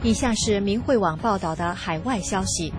以下是明慧网报道的海外消息，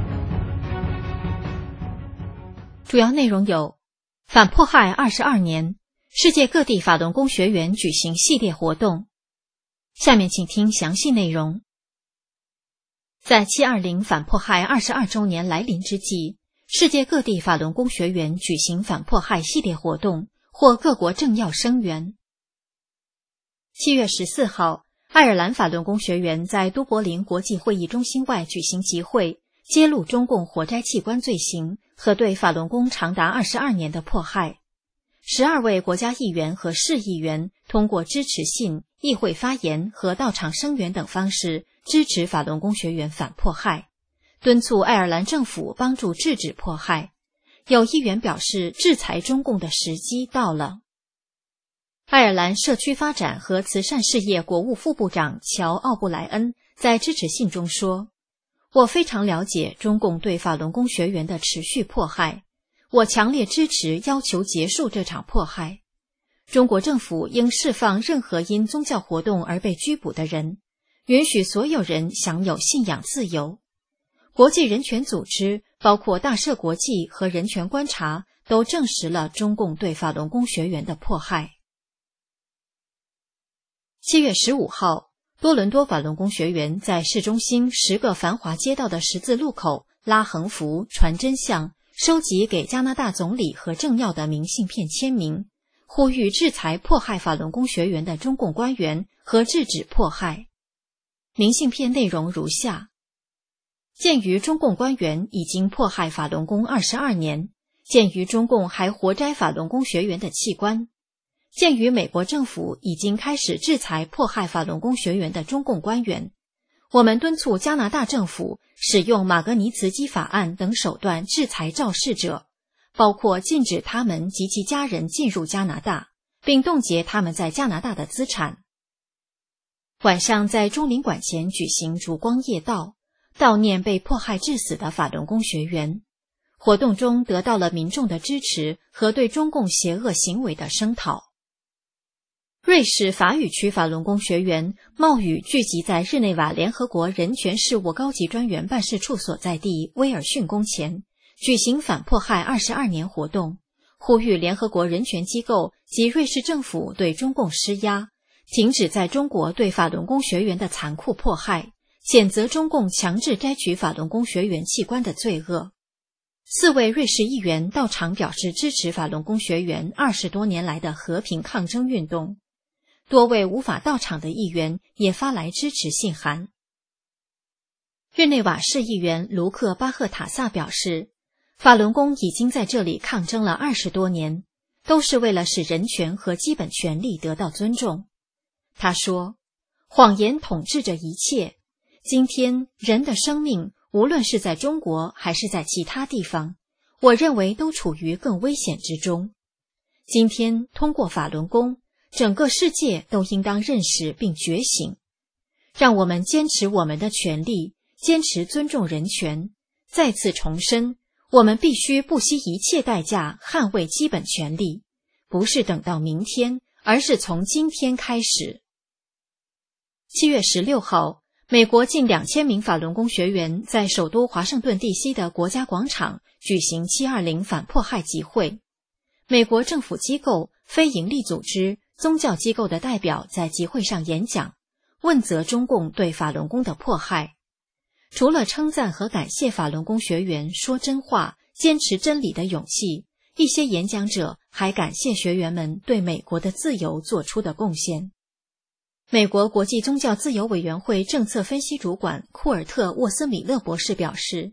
主要内容有：反迫害22年，世界各地法轮功学员举行系列活动。下面请听详细内容。在720反迫害22周年来临之际，世界各地法轮功学员举行反迫害系列活动，获各国政要声援。7月14号，爱尔兰法轮功学员在都柏林国际会议中心外举行集会，揭露中共活摘器官罪行和对法轮功长达22年的迫害。12位国家议员和市议员通过支持信、议会发言和到场声援等方式支持法轮功学员反迫害，敦促爱尔兰政府帮助制止迫害。有议员表示，制裁中共的时机到了。爱尔兰社区发展和慈善事业国务副部长乔·奥布莱恩在支持信中说：“我非常了解中共对法轮功学员的持续迫害，我强烈支持要求结束这场迫害。中国政府应释放任何因宗教活动而被拘捕的人，允许所有人享有信仰自由。国际人权组织，包括大赦国际和人权观察，都证实了中共对法轮功学员的迫害。”7月15号，多伦多法轮功学员在市中心10个繁华街道的十字路口拉横幅、传真相，收集给加拿大总理和政要的明信片签名，呼吁制裁迫害法轮功学员的中共官员和制止迫害。明信片内容如下：鉴于中共官员已经迫害法轮功22年，鉴于中共还活摘法轮功学员的器官，鉴于美国政府已经开始制裁迫害法轮功学员的中共官员，我们敦促加拿大政府使用马格尼茨基法案等手段制裁肇事者，包括禁止他们及其家人进入加拿大，并冻结他们在加拿大的资产。晚上在中领馆前举行烛光夜悼，悼念被迫害致死的法轮功学员。活动中得到了民众的支持和对中共邪恶行为的声讨。瑞士法语区法轮功学员冒雨聚集在日内瓦联合国人权事务高级专员办事处所在地威尔逊宫前，举行反迫害22年活动，呼吁联合国人权机构及瑞士政府对中共施压，停止在中国对法轮功学员的残酷迫害，谴责中共强制摘取法轮功学员器官的罪恶。4位瑞士议员到场表示支持法轮功学员20多年来的和平抗争运动。多位无法到场的议员也发来支持信函。日内瓦市议员卢克·巴赫塔萨表示，法轮功已经在这里抗争了20多年，都是为了使人权和基本权利得到尊重。他说，谎言统治着一切，今天人的生命无论是在中国还是在其他地方，我认为都处于更危险之中。今天通过法轮功，整个世界都应当认识并觉醒，让我们坚持我们的权利，坚持尊重人权。再次重申，我们必须不惜一切代价捍卫基本权利，不是等到明天，而是从今天开始。7月16号，美国近2000名法轮功学员在首都华盛顿 DC 的国家广场举行720反迫害集会。美国政府机构、非营利组织、宗教机构的代表在集会上演讲，问责中共对法轮功的迫害。除了称赞和感谢法轮功学员说真话、坚持真理的勇气，一些演讲者还感谢学员们对美国的自由做出的贡献。美国国际宗教自由委员会政策分析主管库尔特·沃斯米勒博士表示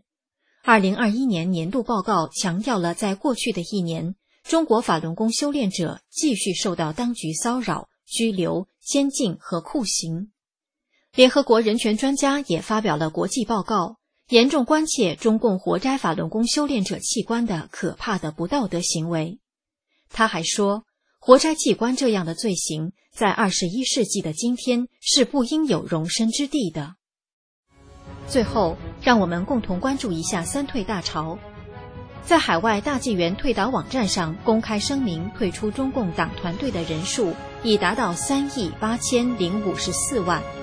，2021年年度报告强调了在过去的一年，中国法轮功修炼者继续受到当局骚扰、拘留、监禁和酷刑。联合国人权专家也发表了国际报告，严重关切中共活摘法轮功修炼者器官的可怕的不道德行为。他还说，活摘器官这样的罪行在21世纪的今天是不应有容身之地的。最后，让我们共同关注一下三退大潮。在海外大纪元退党网站上公开声明退出中共党团队的人数已达到3亿8054万。